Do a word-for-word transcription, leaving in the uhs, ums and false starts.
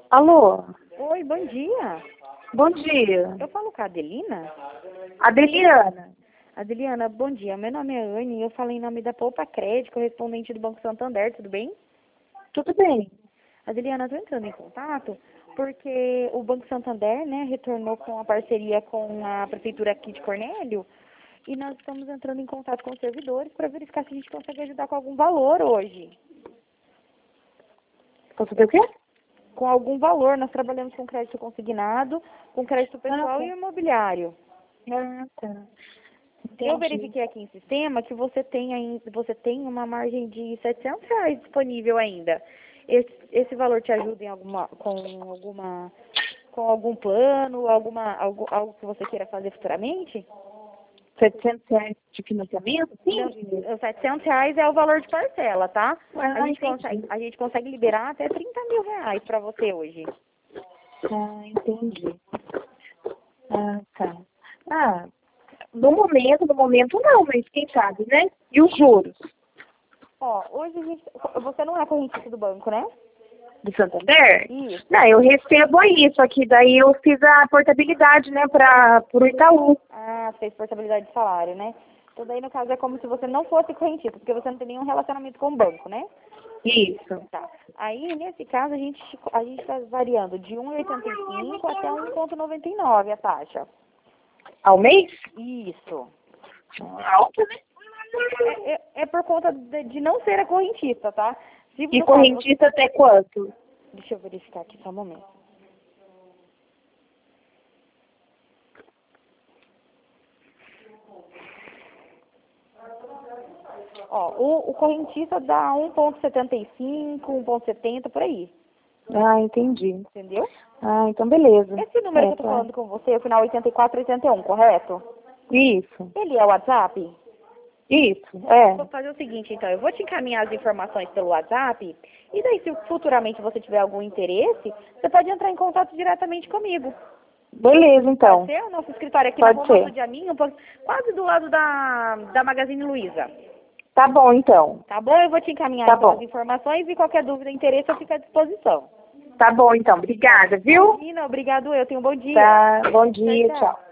Alô? Oi, bom dia. Bom dia. Eu falo com a Adelina? Adeliana. Adeliana, bom dia. Meu nome é Anne e eu falo em nome da Poupa Crédito, correspondente do Banco Santander, tudo bem? Tudo bem? Adeliana, estou entrando em contato porque o Banco Santander, né, retornou com a parceria com a Prefeitura aqui de Cornélio e nós estamos entrando em contato com os servidores para verificar se a gente consegue ajudar com algum valor hoje. Posso ver o quê? Com algum valor, nós trabalhamos com crédito consignado, com crédito pessoal Ah, tá. e imobiliário. Ah, tá. Eu Entendi. verifiquei aqui em sistema que você tem, ain- você tem uma margem de setecentos reais disponível ainda. Esse, esse valor te ajuda em alguma, com alguma, com algum plano, alguma, algo, algo que você queira fazer futuramente? setecentos reais de financiamento? Sim. Não, os setecentos reais é o valor de parcela, tá? Ah, A gente, entendi. consegue, a gente consegue liberar até trinta mil reais para você hoje. Ah, entendi. Ah, tá. Ah, no momento, no momento não, mas quem sabe, né? E os juros Ó, hoje a gente, você não é correntista do banco, né? do Santander? Isso. Não, eu recebo aí, só que daí eu fiz a portabilidade, né, para o Itaú. Ah, fez portabilidade de salário, né? Então daí no caso é como se você não fosse correntista, porque você não tem nenhum relacionamento com o banco, né? Isso. Tá. Aí nesse caso a gente a gente está variando de um vírgula oitenta e cinco até um vírgula noventa e nove a taxa. Ao mês? Isso. Alta, né? É, é, é por conta de, de não ser a correntista, tá? Se, E no caso, correntista até quanto? deixa eu verificar aqui só um momento. Ó, o, o correntista dá um vírgula setenta e cinco, um vírgula setenta, por aí. Ah, entendi. Entendeu? Ah, então beleza. Esse número É, que eu tô tá. falando com você, o final oitenta e quatro oitenta e um, correto? Isso, Ele é o WhatsApp? isso, é. Vou fazer o seguinte, então, eu vou te encaminhar as informações pelo WhatsApp, e daí se futuramente você tiver algum interesse, você pode entrar em contato diretamente comigo. Beleza, então. Pode ser? O nosso escritório aqui Pode na Rua ser. do Diaminho, quase do lado da, da Magazine Luiza. Tá bom, então. Tá bom? Eu vou te encaminhar Tá então as bom. informações e qualquer dúvida ou interesse eu fico à disposição. Tá bom, então. Obrigada, viu? Imagina, obrigado eu. Tenha um bom dia. Tá, bom Tchau, dia, tchau. tchau.